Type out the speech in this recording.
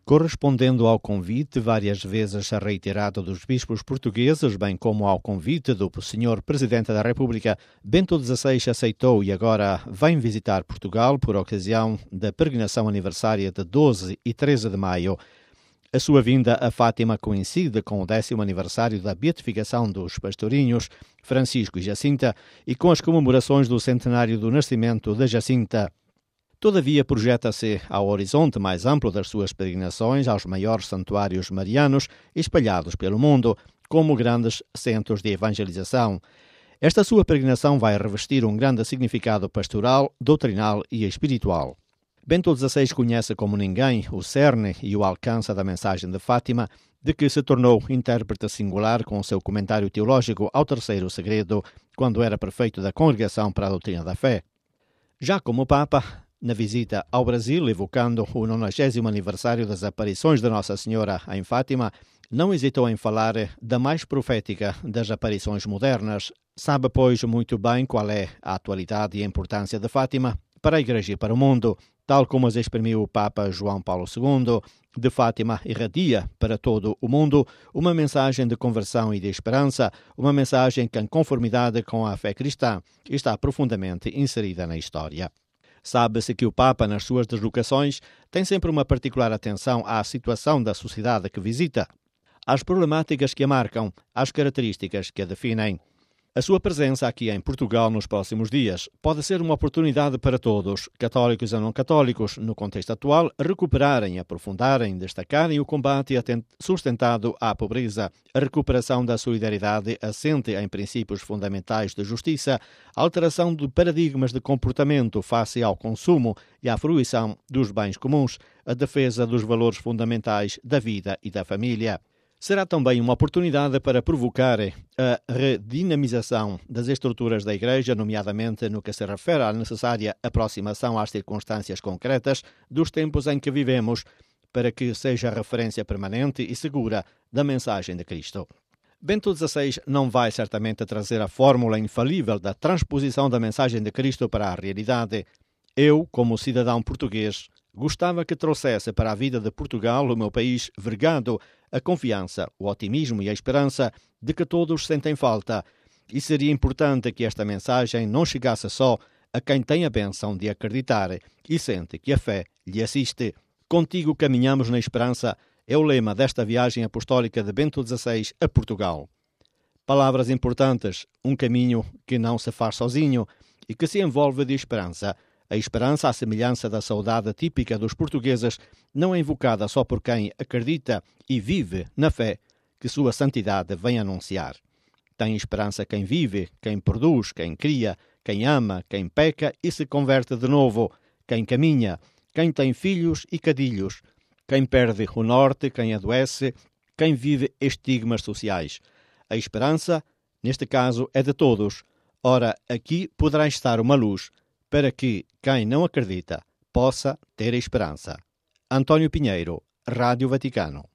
Correspondendo ao convite várias vezes reiterado dos bispos portugueses, bem como ao convite do Sr. Presidente da República, Bento XVI aceitou e agora vem visitar Portugal por ocasião da peregrinação aniversária de 12 e 13 de maio. A sua vinda a Fátima coincide com o 10º aniversário da beatificação dos pastorinhos, Francisco e Jacinta, e com as comemorações do centenário do nascimento de Jacinta. Todavia, projeta-se ao horizonte mais amplo das suas peregrinações aos maiores santuários marianos espalhados pelo mundo, como grandes centros de evangelização. Esta sua peregrinação vai revestir um grande significado pastoral, doutrinal e espiritual. Bento XVI conhece como ninguém o cerne e o alcance da mensagem de Fátima, de que se tornou intérprete singular com o seu comentário teológico ao terceiro segredo, quando era prefeito da Congregação para a Doutrina da Fé. Já como Papa, na visita ao Brasil, evocando o 90º aniversário das aparições de Nossa Senhora em Fátima, não hesitou em falar da mais profética das aparições modernas. Sabe, pois, muito bem qual é a atualidade e a importância de Fátima para a Igreja e para o mundo, tal como as exprimiu o Papa João Paulo II. De Fátima irradia para todo o mundo uma mensagem de conversão e de esperança, uma mensagem que, em conformidade com a fé cristã, está profundamente inserida na história. Sabe-se que o Papa, nas suas deslocações, tem sempre uma particular atenção à situação da sociedade que visita, às problemáticas que a marcam, às características que a definem. A sua presença aqui em Portugal nos próximos dias pode ser uma oportunidade para todos, católicos e não católicos, no contexto atual, recuperarem, aprofundarem, destacarem o combate sustentado à pobreza, a recuperação da solidariedade assente em princípios fundamentais de justiça, a alteração de paradigmas de comportamento face ao consumo e à fruição dos bens comuns, a defesa dos valores fundamentais da vida e da família. Será também uma oportunidade para provocar a redinamização das estruturas da Igreja, nomeadamente no que se refere à necessária aproximação às circunstâncias concretas dos tempos em que vivemos, para que seja referência permanente e segura da mensagem de Cristo. Bento XVI não vai certamente trazer a fórmula infalível da transposição da mensagem de Cristo para a realidade. Eu, como cidadão português, gostava que trouxesse para a vida de Portugal, o meu país vergado, a confiança, o otimismo e a esperança de que todos sentem falta. E seria importante que esta mensagem não chegasse só a quem tem a bênção de acreditar e sente que a fé lhe assiste. Contigo caminhamos na esperança é o lema desta viagem apostólica de Bento XVI a Portugal. Palavras importantes, um caminho que não se faz sozinho e que se envolve de esperança. A esperança, à semelhança da saudade típica dos portugueses, não é invocada só por quem acredita e vive na fé que sua santidade vem anunciar. Tem esperança quem vive, quem produz, quem cria, quem ama, quem peca e se converte de novo, quem caminha, quem tem filhos e cadilhos, quem perde o norte, quem adoece, quem vive estigmas sociais. A esperança, neste caso, é de todos. Ora, aqui poderá estar uma luz, para que quem não acredita possa ter esperança. António Pinheiro, Rádio Vaticano.